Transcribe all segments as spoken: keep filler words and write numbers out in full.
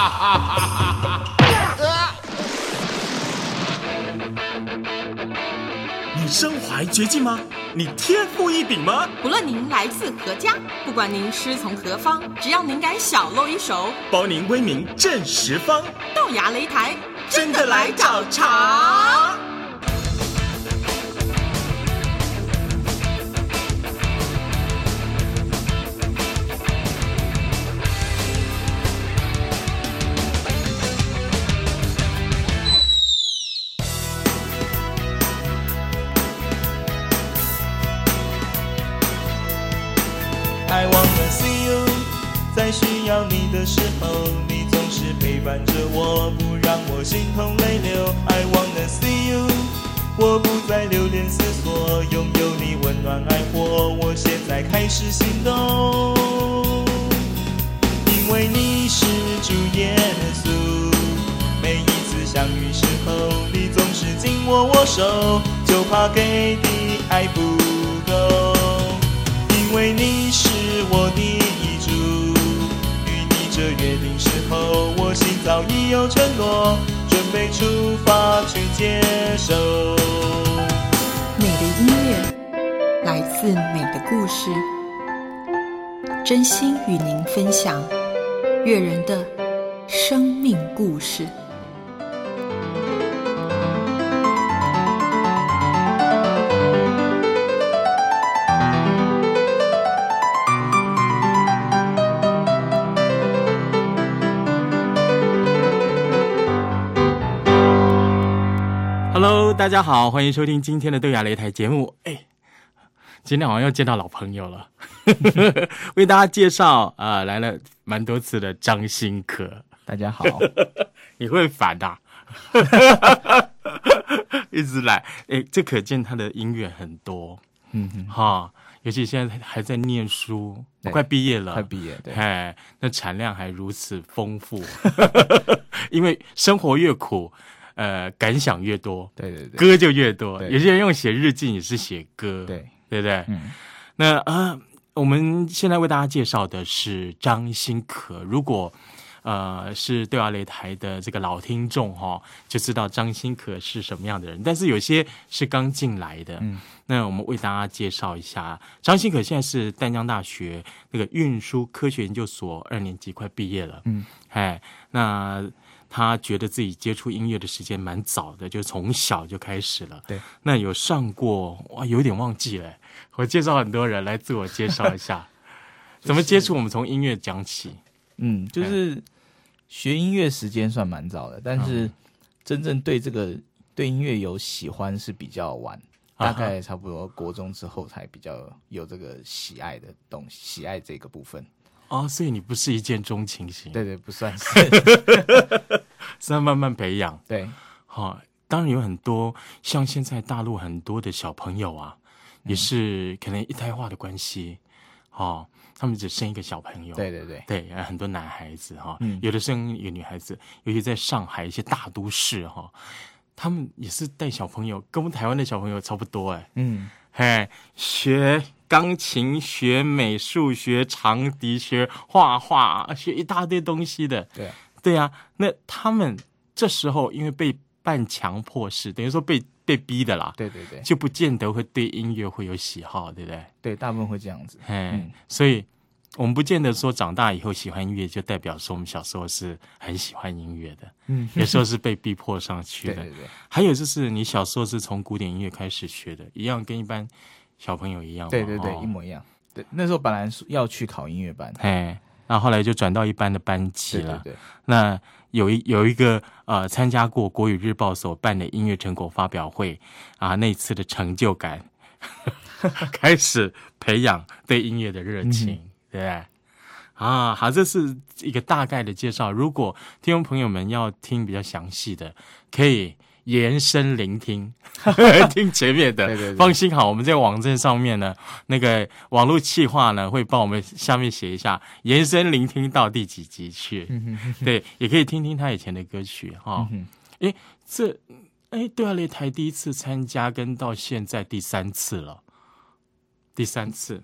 你身怀绝技吗？你天赋异禀吗？ 不论您来自何家，不管您师从何方，只要您敢小露一手， 包您威名震十方。 豆芽擂台真的来找茬。 I wanna see you， 在需要你的时候，你总是陪伴着我，不让我心痛泪流。I wanna see you， 我不再流连思索，拥有你温暖爱火，我现在开始心动。因为你是主耶稣，每一次相遇时候，你总是紧握我手，就怕给的爱不够。因为你是我的遗嘱，与你这约定时候，我心早已有承诺，准备出发去接受。 美的音乐来自美的故事，真心与您分享悦人的生命故事。 Hello， 大家好，欢迎收听今天的豆芽擂台节目。哎，今天好像又见到老朋友了，为大家介绍啊、呃，来了蛮多次的张新可。 大家好， 你会烦啊？一直来，哎，这可见他的音乐很多，嗯哼，哈，尤其现在还在念书，快毕业了， 快毕业，对， 哎，那产量还如此丰富，因为生活越苦。呃，感想越多， 对对对， 歌就越多。有些人用写日记，也是写歌， 对对不对？ 嗯， 那呃，我们现在为大家介绍的是张新可。如果呃是豆芽擂台的这个老听众哈、哦，就知道张新可是什么样的人。但是有些是刚进来的，嗯，那我们为大家介绍一下，张新可现在是淡江大学那个运输科学研究所二年级，快毕业了，嗯，哎，那。他觉得自己接触音乐的时间蛮早的，就从小就开始了。 对， 那有上过哇，有点忘记了。我介绍很多人来自我介绍一下，怎么接触？我们从音乐讲起。 嗯，就是学音乐时间算蛮早的，但是真正对这个对音乐有喜欢是比较晚，大概差不多国中之后才比较有这个喜爱的东西，喜爱这个部分。 哦，所以你不是一见钟情型， 对对，不算是， 是要慢慢培养。 对， 好、哦，当然有很多像现在大陆很多的小朋友啊，嗯、也是可能一胎化的关系，哦，他们只生一个小朋友， 对对对对，很多男孩子哈、哦嗯， 有的生一个女孩子，尤其在上海一些大都市哈、哦，他们也是带小朋友，跟我们台湾的小朋友差不多哎，嗯，嘿，学。钢琴学美术学长笛学画画学一大堆东西的， 对啊， 对啊。那他们这时候因为被半强迫式，等于说被被逼的啦， 对对对， 就不见得会对音乐会有喜好，对不对？ 对，大部分会这样子。 嗯，所以我们不见得说长大以后喜欢音乐，就代表说我们小时候是很喜欢音乐的，嗯，有时候是被逼迫上去的。 对对对。还有就是你小时候是从古典音乐开始学的，一样跟一般。小朋友一样， 对对对、 哦， 一模一样。对，那时候本来要去考音乐班， 哎，然后后来就转到一般的班级了。 对对对。 那有一有一个呃，参加过国语日报所办的音乐成果发表会啊，那次的成就感，开始培养对音乐的热情，嗯、对不对？啊，好，这是一个大概的介绍。如果听众朋友们要听比较详细的，可以。延伸聆听，听前面的， 对对对， 放心好，我们在网站上面呢，那个网络企划呢会帮我们下面写一下延伸聆听到第几集去，对，也可以听听他以前的歌曲哈。哎、哦，这哎，豆芽擂台第一次参加，跟到现在第三次了，第三次，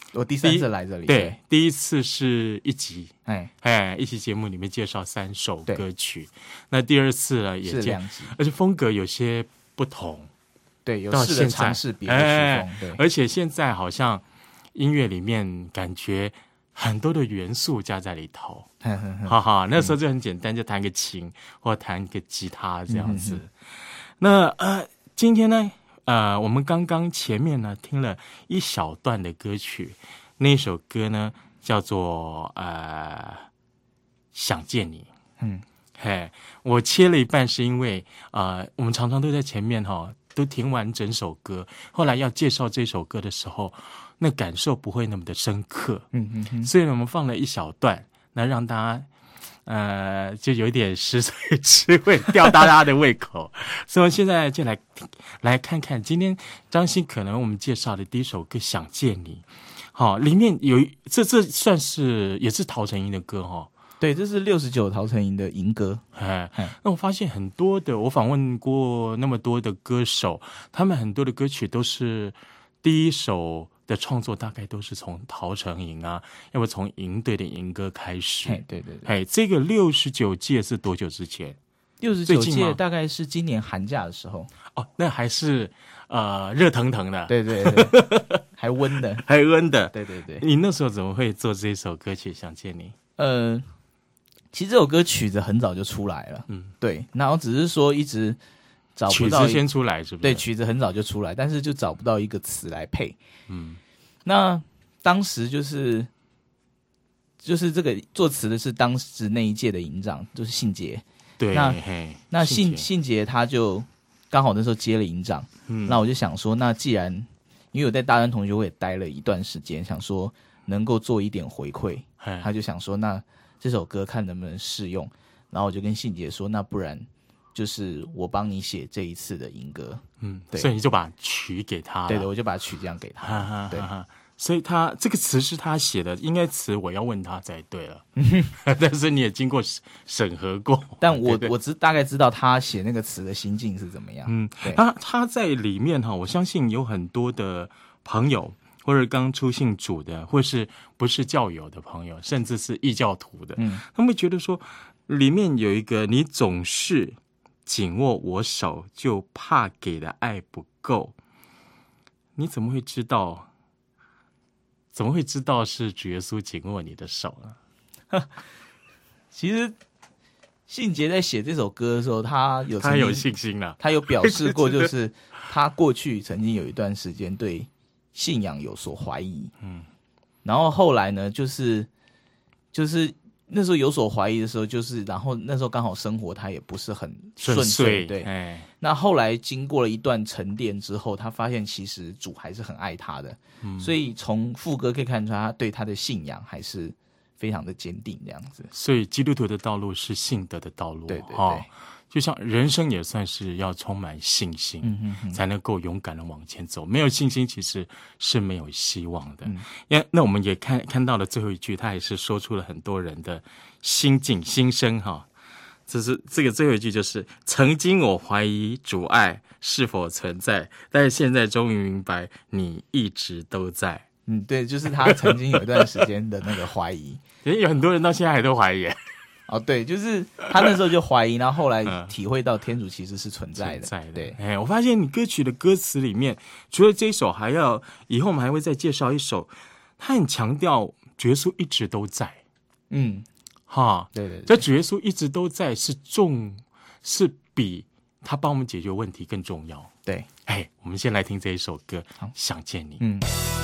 我第三次来这里， 对， 对， 第一次是一集， 哎哎，一期节目里面介绍三首对歌曲，那第二次呢也介是两集， 而且风格有些不同， 对，有到试着现在尝试别的曲哎风，对， 而且现在好像音乐里面感觉很多的元素加在里头， 哼哼哼哈哈，那时候就很简单，就弹个琴或弹个吉他这样子。 嗯哼那呃，今天呢，呃，我们刚刚前面呢听了一小段的歌曲，那首歌呢叫做呃《想见你》。 嗯， 嘿，我切了一半是因为呃，我们常常都在前面哈、哦、都听完整首歌，后来要介绍这首歌的时候，那感受不会那么的深刻。 嗯嗯嗯， 所以我们放了一小段，那让大家呃就有一点食髓知味，吊大家的胃口。所以我们现在就来来看看今天张欣可能我们介绍的第一首歌《想见你》。好、哦，里面有一这这算是也是陶成英的歌哈、哦。 对，这是六十九陶成营的银歌。 哎，那我发现很多的，我访问过那么多的歌手，他们很多的歌曲都是第一首的创作，大概都是从陶成营啊，要不从营队的营歌开始。 嘿，对对对， 哎，这个六十九届是多久之前？ 六十九最近吗届大概是今年寒假的时候。 哦，那还是呃热腾腾的， 对对对，还温的。 还温的。 对对对， 你那时候怎么会做这首歌曲《想见你》？ 呃，其实这首歌曲子很早就出来了， 嗯， 对，然后只是说一直找不曲到一子先出来是不是？ 对，曲子很早就出来，但是就找不到一个词来配。 嗯， 那当时就是就是这个作词的是当时那一届的营长，就是信杰。 对， 那嘿， 那信信杰信杰他就刚好那时候接了营长， 嗯， 那我就想说，那既然因为我在大专同学会也待了一段时间，想说能够做一点回馈， 嘿他就想说，那这首歌看能不能试用，然后我就跟信杰说，那不然就是我帮你写这一次的营歌， 嗯， 对所以你就把曲给他了。 对对，我就把曲这样给哈他， 哈对哈哈，所以他这个词是他写的，应该词我要问他才对了。但是你也经过审核过， 但我对对我只大概知道他写那个词的心境是怎么样， 嗯， 对他他在里面哈，我相信有很多的朋友，或者刚出信主的，或是不是教友的朋友，甚至是异教徒的， 嗯， 他们会觉得说，里面有一个你总是紧握我手，就怕给的爱不够，你怎么会知道？怎么会知道是主耶稣紧握你的手呢？ 其实信杰在写这首歌的时候，他有曾经他有信心了， 他有表示过，就是他过去曾经有一段时间对信仰有所怀疑， 嗯， 然后后来呢，就是就是那时候有所怀疑的时候，就是然后那时候刚好生活他也不是很顺遂，对， 哎， 那后来经过了一段沉淀之后，他发现其实主还是很爱他的， 嗯， 所以从副歌可以看出他对他的信仰还是非常的坚定，这样子。 所以基督徒的道路是信德的道路， 对对对， 哦，就像人生也算是要充满信心， 嗯嗯嗯， 才能够勇敢的往前走。没有信心其实是没有希望的。 嗯， 因那我们也看看到了最后一句，他也是说出了很多人的心境心声哈。这是这个最后一句，就是曾经我怀疑主爱是否存在，但是现在终于明白你一直都在。 嗯，对，就是他曾经有一段时间的那个怀疑。 有很多人到现在还都怀疑。 哦，对，就是他那时候就怀疑，然后后来体会到天主其实是存在的。 存在的， 对， 哎，我发现你歌曲的歌词里面，除了这一首，还要以后我们还会再介绍一首，他很强调主耶稣一直都在， 嗯， 哈， 对对对， 这主耶稣一直都在是重，是比他帮我们解决问题更重要。 对， 哎，我们先来听这一首歌， 好， 想见你。 嗯。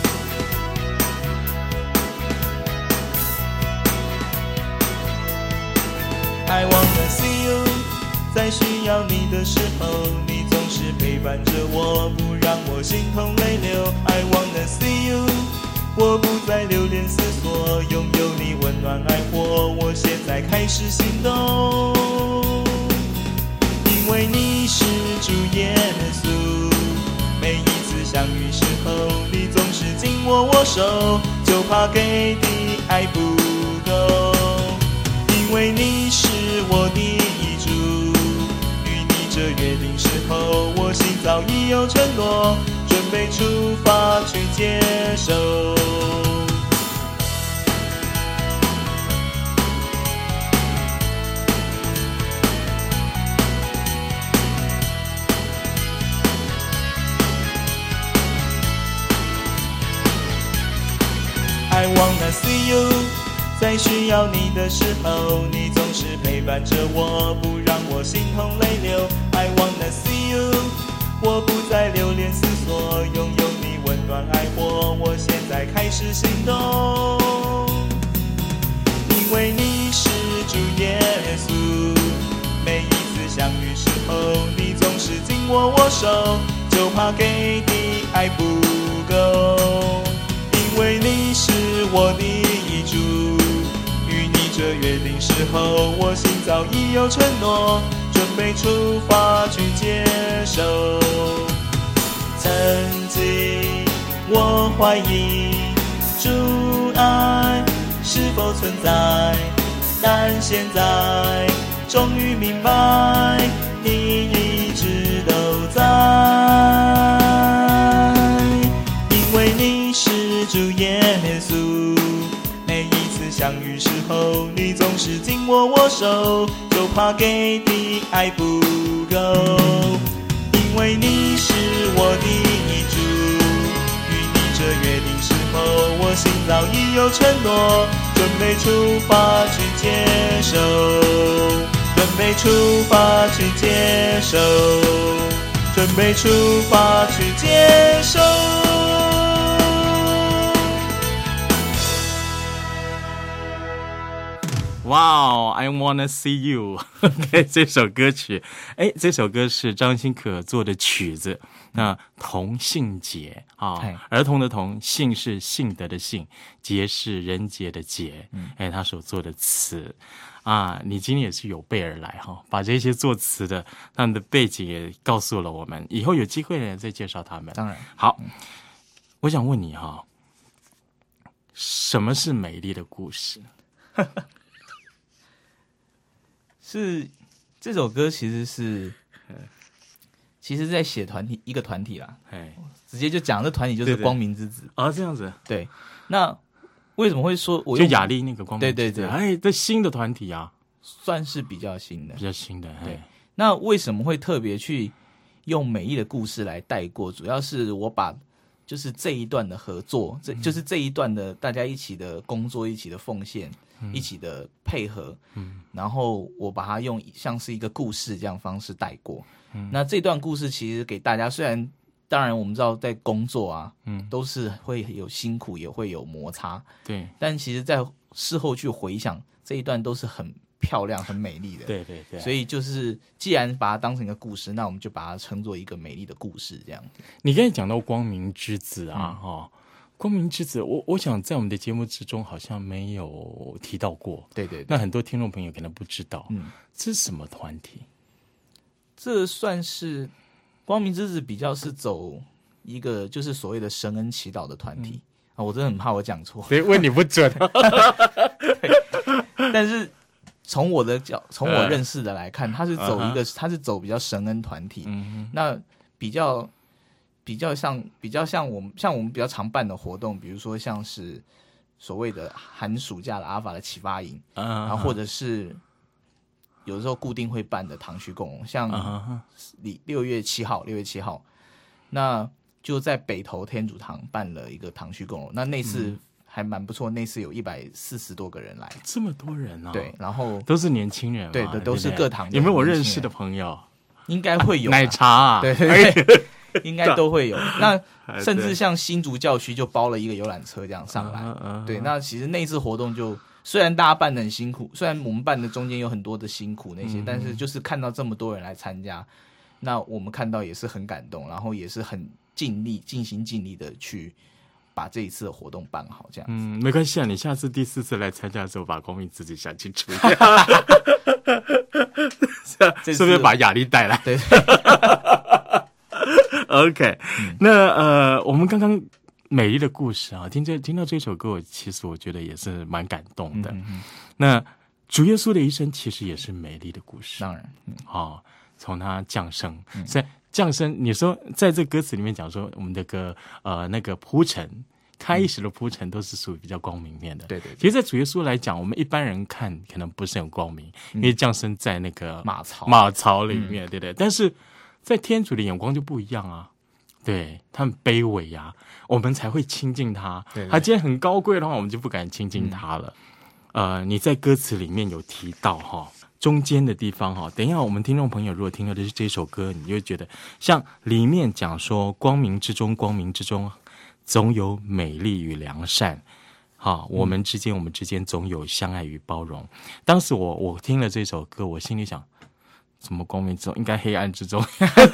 I wanna see you， 在需要你的时候，你总是陪伴着我，不让我心痛泪流。I wanna see you， 我不再流连思索，拥有你温暖爱火，我现在开始行动。因为你是主耶稣，每一次相遇时候，你总是紧握我手，就怕给的爱不够。因为你是我的遗嘱，与你这约定时候，我心早已有承诺，准备出发去接受。 see you， 在需要你的时候，你总是陪伴着我，不让我心痛泪流。I wanna see you， 我不再流连思索，拥有你温暖爱火，我现在开始行动。因为你是主耶稣，每一次相遇时候，你总是紧握我手，就怕给的爱不够。因为你是我的遗嘱，与你这约定时候，我心早已有承诺，准备出发去接受。曾经我怀疑主爱是否存在，但现在终于明白，你一直都在。因为你是主耶稣，每一次相遇时候，你总是紧握我手，就怕给的爱不够。因为你是我的遗嘱，与你这约定时候，我心早已有承诺，准备出发去接受，准备出发去接受，准备出发去接受。 哇哦 I wanna see you OK 这首歌曲，哎，这首歌是张新可做的曲子。那童信节啊，儿童的童，信是信德的信，节是人节的节，哎，他所做的词啊，你今天也是有备而来哈，把这些作词的他们的背景也告诉了我们，以后有机会呢再介绍他们。 当然， 好，我想问你哈，什么是美丽的故事？ 是这首歌其实是，其实在写团体一个团体啦，直接就讲这团体就是光明之子啊，这样子。 对，那为什么会说我就雅丽那个光明之子？ 对对对， 哎，这新的团体啊， 算是比较新的， 比较新的。 对，那为什么会特别去用美丽的故事来带过？主要是我把就是这一段的合作，这就是这一段的大家一起的工作、一起的奉献。嗯、一起的配合，嗯，然后我把它用像是一个故事这样方式带过。嗯，那这段故事其实给大家，虽然当然我们知道在工作啊，嗯，都是会有辛苦，也会有摩擦， 对， 但其实在事后去回想这一段都是很漂亮、很美丽的。 对对对， 所以就是既然把它当成一个故事，那我们就把它称作一个美丽的故事这样。 你刚才讲到光明之子啊，哈、嗯。哦，光明之子，我我想在我们的节目之中好像没有提到过。 对 对, 对， 那很多听众朋友可能不知道，嗯，这是什么团体？ 这算是光明之子比较是走一个就是所谓的神恩祈祷的团体、嗯、啊，我真的很怕我讲错， 所以问你不准。 但是从我的角，从我认识的来看，他是走一个，他、uh-huh. 是走比较神恩团体，嗯、那比较。比较像比较像我们像我们比较常办的活动，比如说像是所谓的寒暑假的阿法的启发营， uh-huh. 然后或者是有时候固定会办的唐虚共融，像六月七号，六月七号，那就在北投天主堂办了一个唐虚共融，那那次还蛮不错，那次有一百四十多个人来， 这么多人啊！ 对，然后都是年轻人嘛， 对的，都是各堂的。 有没有我认识的朋友？ 应该会有、啊、 奶茶啊， 对对对。应该都会有，那甚至像新竹教区就包了一个游览车这样上来，uh, uh, uh, 对，那其实那次活动就虽然大家办得很辛苦，虽然我们办的中间有很多的辛苦那些、嗯，但是就是看到这么多人来参加，那我们看到也是很感动，然后也是很尽力、尽心尽力的去把这一次的活动办好，这样。 嗯，没关系啊，你下次第四次来参加的时候，把光明自己想清楚。是不是把雅丽带来？ 对。 OK，、嗯、那呃，我们刚刚美丽的故事啊，听这听到这首歌，我其实我觉得也是蛮感动的。嗯嗯那主耶稣的一生其实也是美丽的故事， 当然， 嗯，哦，从他降生，在、嗯、降生，你说在这歌词里面讲说，我们的个呃那个铺陈，开始的铺陈都是属于比较光明面的。 对 对, 对， 其实，在主耶稣来讲，我们一般人看可能不是很光明，嗯、因为降生在那个马槽马槽里面，嗯、对不对？但是在天主的眼光就不一样啊。 对，他很卑微呀、啊，我们才会亲近他。 对对， 他今天很高贵的话，我们就不敢亲近他了。嗯、呃，你在歌词里面有提到哈，中间的地方哈，等一下我们听众朋友如果听到的是这首歌，你就觉得像里面讲说，光明之中，光明之中总有美丽与良善。好，我们之间，我们之间总有相爱与包容。当时我我听了这首歌，我心里想，什么光明之中，应该黑暗之中。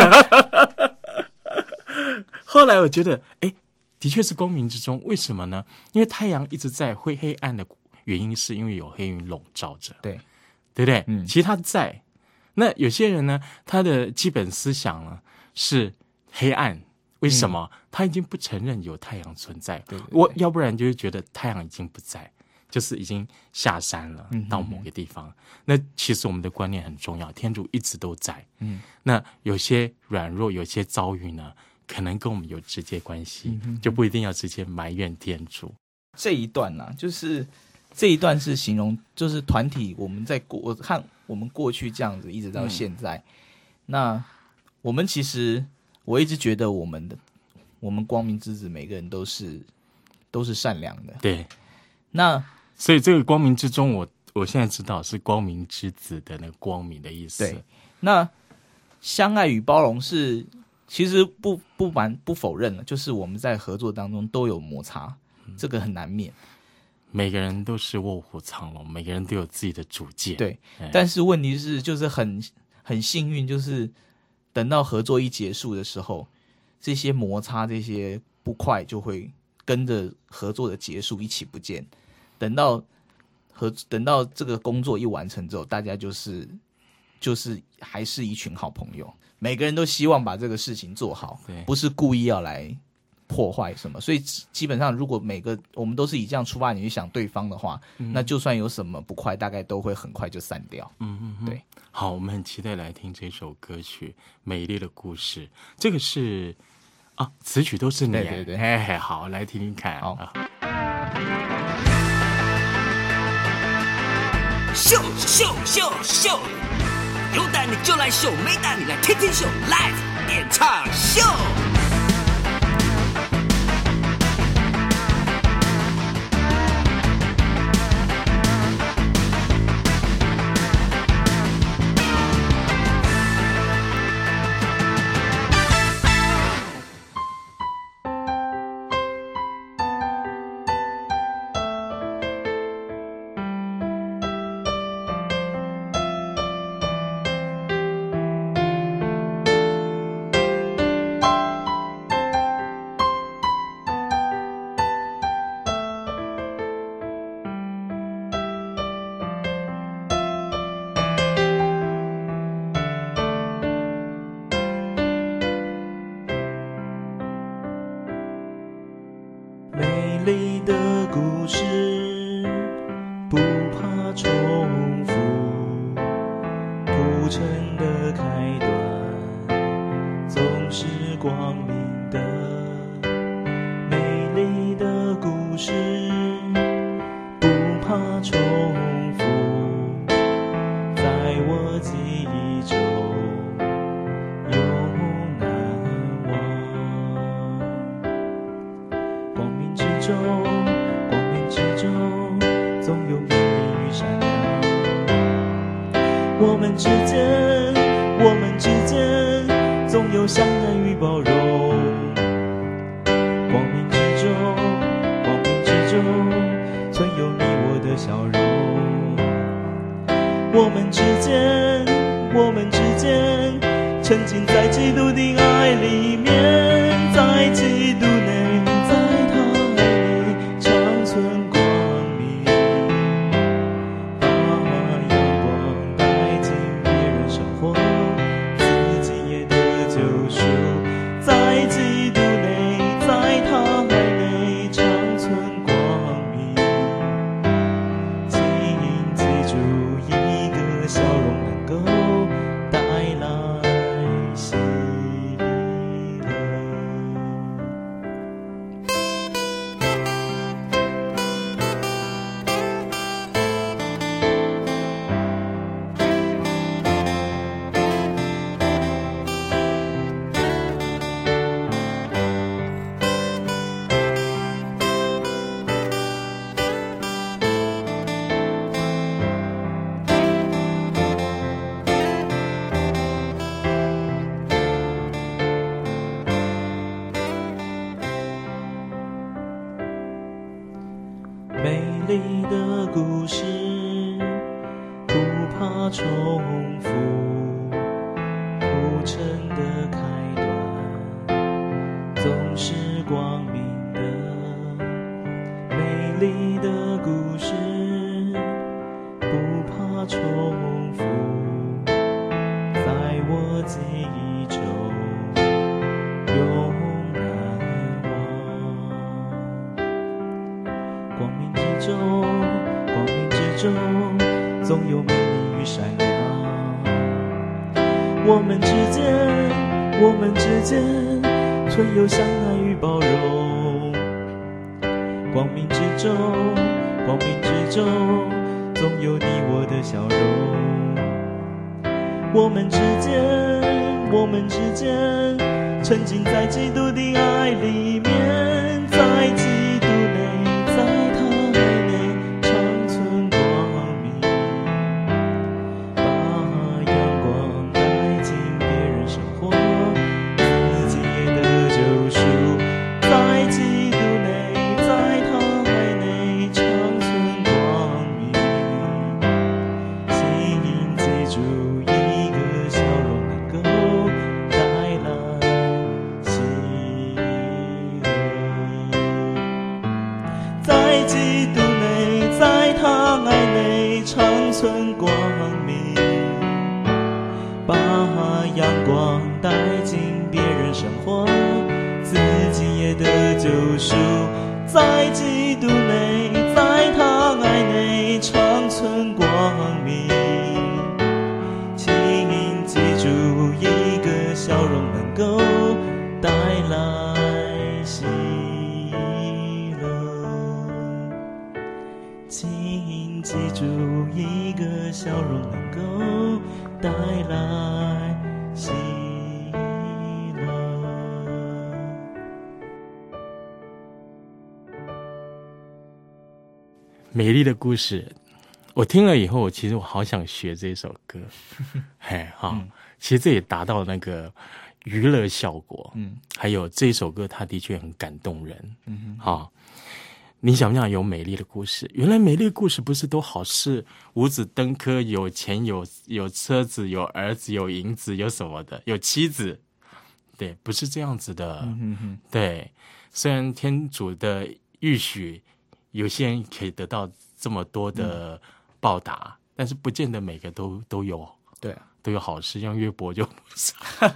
后来我觉得，哎，的确是光明之中。为什么呢？因为太阳一直在灰黑暗的原因，是因为有黑云笼罩着。 对， 对不对？ 嗯， 其实他在。那有些人呢，他的基本思想呢是黑暗。为什么、嗯、他已经不承认有太阳存在？ 对对对， 我要不然就是觉得太阳已经不在，就是已经下山了，嗯、到某个地方、嗯。那其实我们的观念很重要，天主一直都在。嗯，那有些软弱，有些遭遇呢，可能跟我们有直接关系，嗯、就不一定要直接埋怨天主。 这一段呢、啊，就是这一段是形容，就是团体我们在过，我看我们过去这样子一直到现在，嗯、那我们其实。我一直觉得我们的我们光明之子每个人都是都是善良的， 对。 那所以这个光明之中，我我现在知道是光明之子的那个光明的意思。 对。那相爱与包容是其实不不瞒不否认了，就是我们在合作当中都有摩擦，嗯、这个很难免。 每个人都是卧虎藏龙，每个人都有自己的主见。 对。但是问题是，就是很很幸运，就是。等到合作一结束的时候，这些摩擦、这些不快就会跟着合作的结束一起不见。等到合等到这个工作一完成之后，大家就是就是还是一群好朋友，每个人都希望把这个事情做好，不是故意要来破坏什么。所以基本上，如果每个我们都是以这样出发点去想对方的话，嗯、那就算有什么不快，大概都会很快就散掉。 嗯嗯嗯，对。好，我们很期待来听这首歌曲《美丽的故事》。这个是啊，词曲都是你， 对对对， 嘿嘿，好，来听听看。 好， 啊、 秀秀秀秀，有胆你就来秀，没胆你来天天秀 ，Live 演唱秀。 我们之间，我们之间总有相爱与包容。光明之中，光明之中存有你我的笑容。我们之间，我们之间沉浸在基督的爱里面，在基督内，在他爱里长存光明，把阳光带进别人生活，自己也得救赎，在基督内，在他爱内长存光明，请记住一个笑容能够带来喜乐。 美丽的故事，不怕重复，铺陈的开端，总是光明的。美丽的故事，不怕重复，在我记忆中永难忘。光明之中，光明之中，总有美丽与善良。我们之间，我们之间，存有相爱与包容。光明之中，光明之中，总有你我的笑容。我们之间，我们之间，沉浸在基督的爱里面，在基督内，在他爱内，长存光明，把阳光带进别人生活，自己也得救赎。在基督内，在他爱内，长存光明，请记住一个笑容能够带来喜乐。在基督内，在他爱内，长存光明，把阳光带进别人生活，自己也得救赎。在基督内，在他爱内，长存光明，请记住一个笑容能够带来喜乐，请记住一个笑容能够带来喜乐。 美丽的故事，我听了以后，其实我好想学这首歌。嘿，哈、嗯，其实这也达到那个娱乐效果。嗯，还有这首歌，它的确很感动人。嗯，好，你想不想有美丽的故事？原来美丽的故事不是都好是五子登科，有钱有有车子，有儿子，有银子，有什么的，有妻子。对，不是这样子的。嗯哼，对，虽然天主的预许。有些人可以得到这么多的报答，嗯、但是不见得每个都都有， 对、啊， 都有好事。像约伯就不是，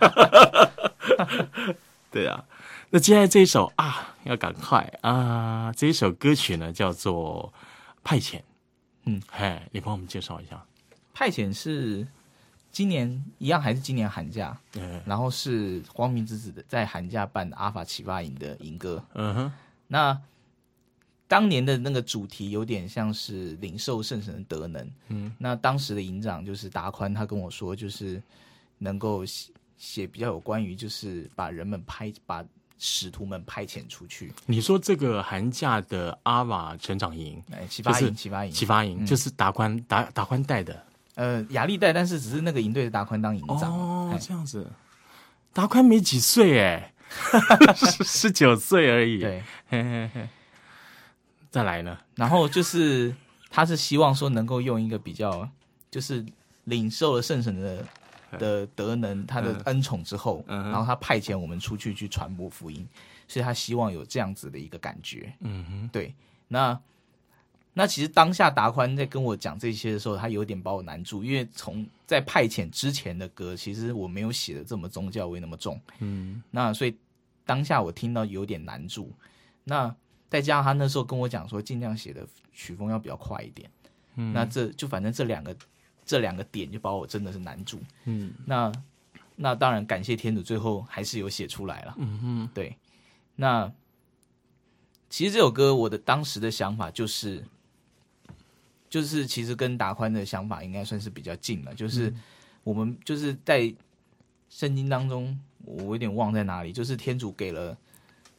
对啊。那接下来这一首啊，要赶快啊！这一首歌曲呢叫做《派遣》，嗯，嘿，你帮我们介绍一下。 派遣是今年一样还是今年寒假，嗯，然后是光明之子的在寒假办阿法启发营的营歌，嗯哼，那。当年的那个主题有点像是领受圣神的德能，嗯，那当时的营长就是达宽，他跟我说，就是能够写比较有关于就是把人们派把使徒们派遣出去。 你说这个寒假的阿瓦成长营， 哎，启发营，启发营， 启发营、嗯、就是达宽达达宽带的， 呃，亚历带，但是只是那个营队的达宽当营长。 哦，这样子，达宽没几岁哎，十九岁而已。 对， 嘿嘿嘿。再来呢， 然后就是他是希望说能够用一个比较，就是领受了圣神的的德能，他的恩宠之后，嗯、然后他派遣我们出去去传播福音，所以他希望有这样子的一个感觉。嗯哼，对。那那其实当下达宽在跟我讲这些的时候，他有点把我难住，因为从在派遣之前的歌，其实我没有写的这么宗教味那么重。嗯，那所以当下我听到有点难住。那再加上他那时候跟我讲说，尽量写的曲风要比较快一点，嗯，那这就反正这两个这两个点就把我真的是难住，嗯，那那当然感谢天主，最后还是有写出来了，嗯哼，对，那其实这首歌我的当时的想法就是，就是其实跟达宽的想法应该算是比较近了，就是我们就是在圣经当中，我有点忘在哪里，就是天主给了。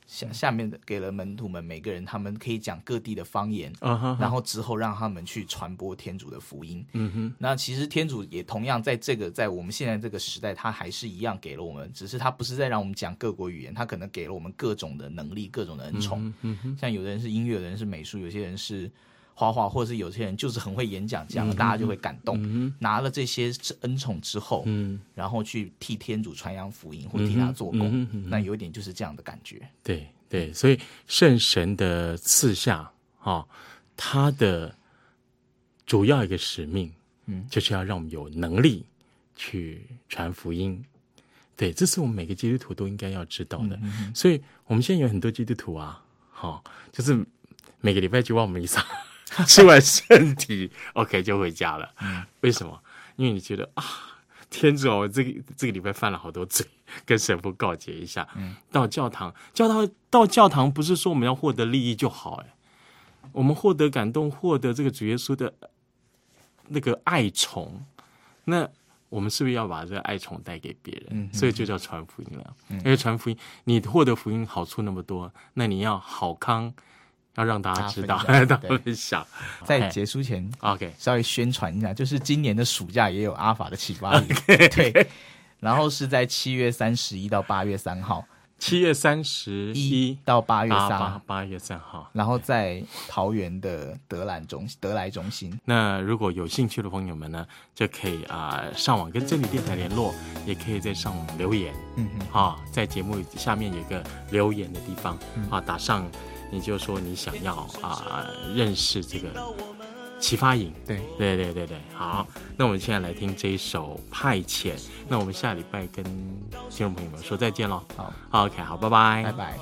下下面的给了门徒们每个人，他们可以讲各地的方言， 嗯哼， 然后之后让他们去传播天主的福音。 嗯哼， 那其实天主也同样在这个在我们现在这个时代，他还是一样给了我们，只是他不是在让我们讲各国语言，他可能给了我们各种的能力、各种的恩宠。 嗯嗯哼， 像有的人是音乐，有的人是美术，有些人是画画，或者是有些人就是很会演讲，这样、嗯、大家就会感动。嗯、拿了这些恩宠之后，嗯，然后去替天主传扬福音或替他做工，嗯嗯、那有一点就是这样的感觉。 对对，所以圣神的赐下，哦，他的主要一个使命，嗯，就是要让我们有能力去传福音。对，这是我们每个基督徒都应该要知道的。嗯嗯、所以我们现在有很多基督徒啊，好、哦，就是每个礼拜就往我们一上。吃完圣体 OK 就回家了、嗯、为什么？因为你觉得啊，天主哦，我这个这个礼拜犯了好多罪，跟神父告解一下、嗯、到教堂教堂到教堂不是说我们要获得利益就好，哎，我们获得感动，获得这个主耶稣的那个爱宠，那我们是不是要把这个爱宠带给别人、嗯、所以就叫传福音了、嗯、因为传福音你获得福音好处那么多，那你要好康要让大家知道，大家分享。 在结束前 ，OK， 稍微宣传一下，就是今年的暑假也有阿法的启发营， okay. 对，然后是在七月三十一到八月三号， 七月三十一到八月三号，八月三号， 然后在桃园的德兰中德莱中心。 那如果有興趣的朋友们呢，就可以啊、呃、上网跟真理电台联络，也可以在上网留言，嗯嗯，啊，在节目下面有一个留言的地方，嗯、啊，打上。你就说你想要啊、呃、认识这个启发营， 对对对对对，好，那我们现在来听这一首派遣，那我们下礼拜跟听众朋友们说再见咯。 好， 好 OK， 好，拜拜， 拜拜。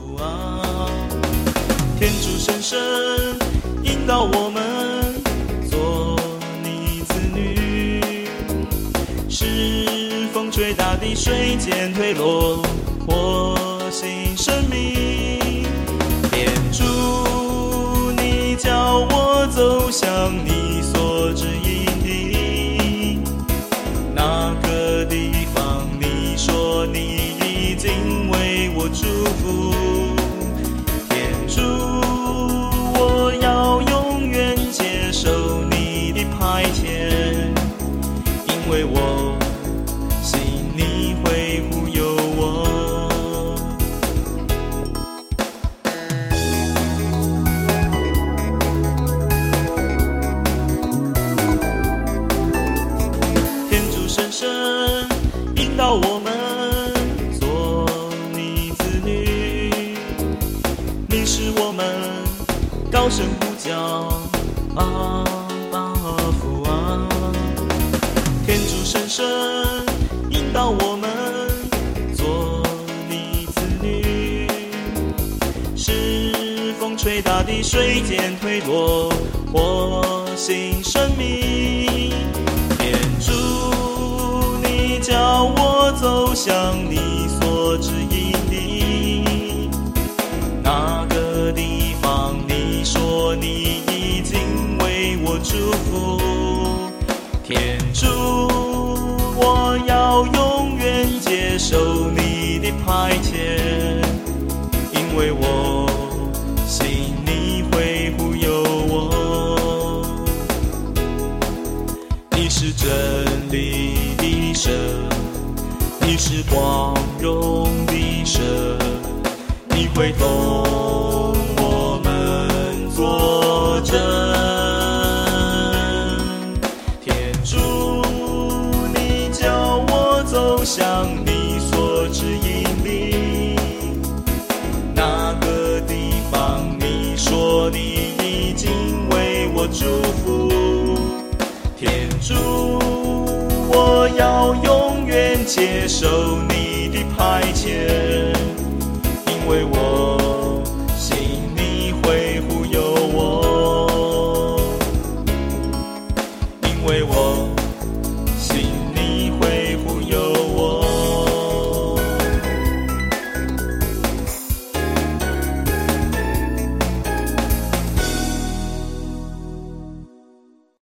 天主神神引导我们做你子女，是风吹大地，水渐退落，活新生命。主，你叫我走向你所指引的那个地方，你说你已经为我祝福。天主，我要永远接受你的派遣，因为我信你会护佑我。引导我们做你子女，你使我们高声呼叫阿爸父啊！天主神神引导我们做你子女，是风吹大地，水渐退落，活新生命。天主，叫我走向你所指引的那个地方，你说你已经为我祝福。天主，我要永远接受你的派遣，因为我信你会护佑我。你是真理的神，你是光荣的神，你会同我们作证。天主，你叫我走向你所指引的那个地方，你说你已经为我祝福。天主，我要永远接受